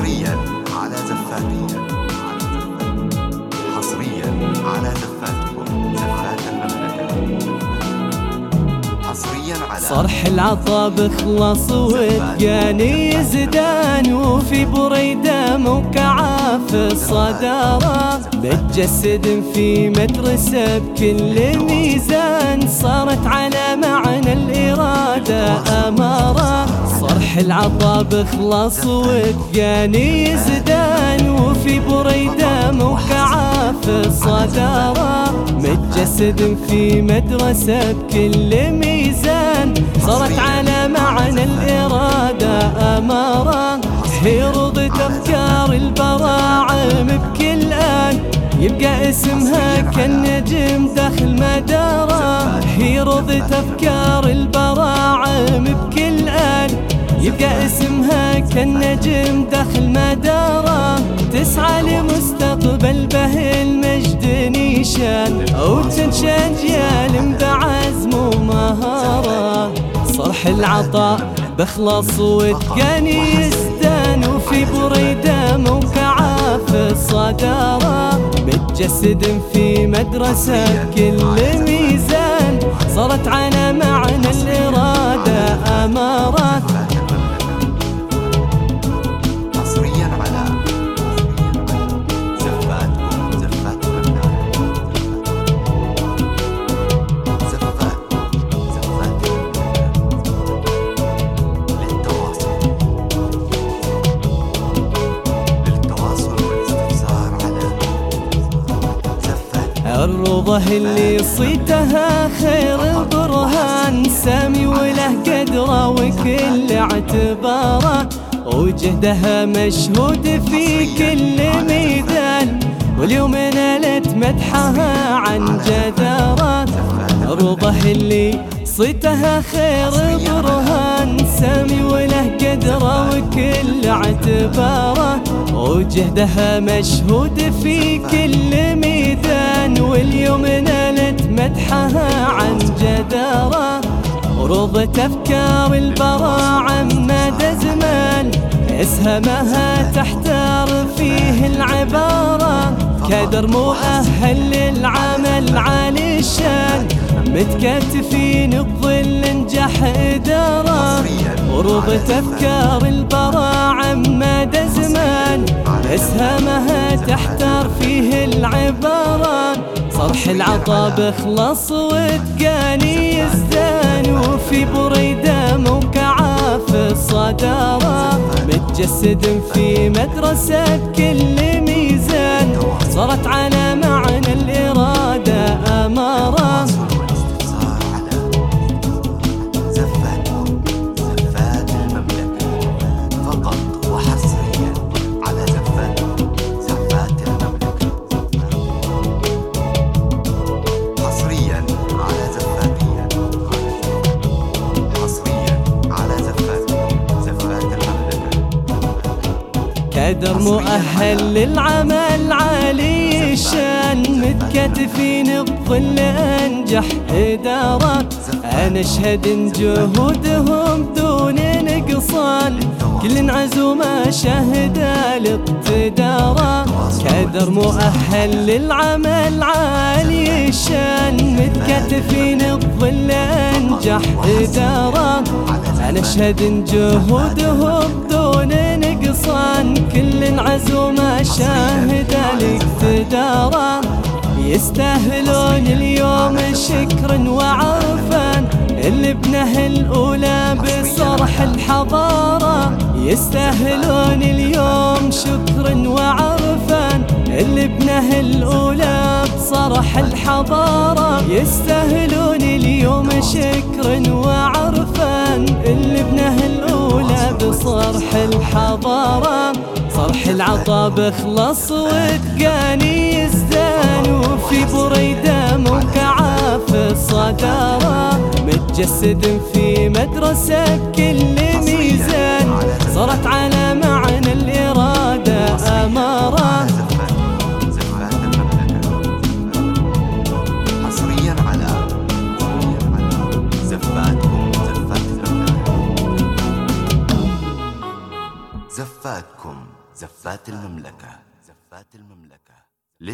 حصريا على زفاتكم. حصريا على زفاتكم، زفات المملكة. حصريا على صرح العطا بخلص وتقاني يزدان، وفي بريدة موقعة في الصدارة، متجسد في مدرسة بكل ميزان، صارت على معنى الإرادة أمارة. صرح العطا بخلص وتقاني يزدان، وفي بريدة موقعة في الصدارة، متجسد في مدرسة بكل ميزان، صارت على معنى الإرادة أمارة. هي رضت أفكار البراعم بكل آن، يبقى اسمها كالنجم داخل مدارة. هي رضت أفكار البراعم بكل آن، يبقى اسمها كالنجم داخل مدارة. تسعى لمستقبل به المجد نيشان، أو تنشأ أجيال بعزم ومهارة. صرح العطاء بخلص وتقاني يزدان، وفي بريدة موقعة في الصدارة، متجسد في مدرسة بكل ميزان، صارت على معنى الإرادة أمارات. الرضا اللي صيتها خير البرهان، سامي وله قدره وكل اعتباره، وجهدها مشهود في كل ميدان، واليوم نالت مدحها عن جدارة. الرضا اللي صيتها خير برهان، سامي وله قدره وكل اعتباره، وجهدها مشهود في كل ميدان، واليوم نالت مدحها عن جدارة. رضت أفكار البراعم مدى زمان، اسهمها تحتار فيه العبارة، كادر مؤهل للعمل عالي الشان، متكاتفين بظل نجاح إدارة. ورضت أفكار البراعم مدى زمان، اسهمها تحتار فيه العبارة. صرح العطا بخلص وتقاني يزدان، وفي بريدة موقعة في الصدارة، متجسد في مدرسة بكل ميزان، صارت على معنى الإرادة أمارة. كادر مؤهل للعمل عالي الشان، متكاتفين بظل أنجح إدارة، أنا أشهد جهودهم دون نقصان، كل عزومة شهد الاقتدار. كادر مؤهل للعمل عالي الشان، متكاتفين بظل أنجح إدارة، أنا أشهد جهودهم دون نقصان، كل عزومة شاهد الاقتدار. يستاهلون اليوم شكر وعرفان، اللي بنه الأولى بصرح الحضارة. يستاهلون اليوم شكر وعرفان، اللي بنه الأولى بصرح الحضارة. يستاهلون اليوم شكر وعرفان، اللي بنه الأولى بصرح الحضارة. صرح العطا بخلص وتقاني يزدان، وفي بريدة موقعة في الصدارة، متجسد في مدرسة بكل ميزان، صارت على معنى الإرادة أمارة. حصريا على زفاتكم، زفات المملكة. زفاتكم. زفات المملكة.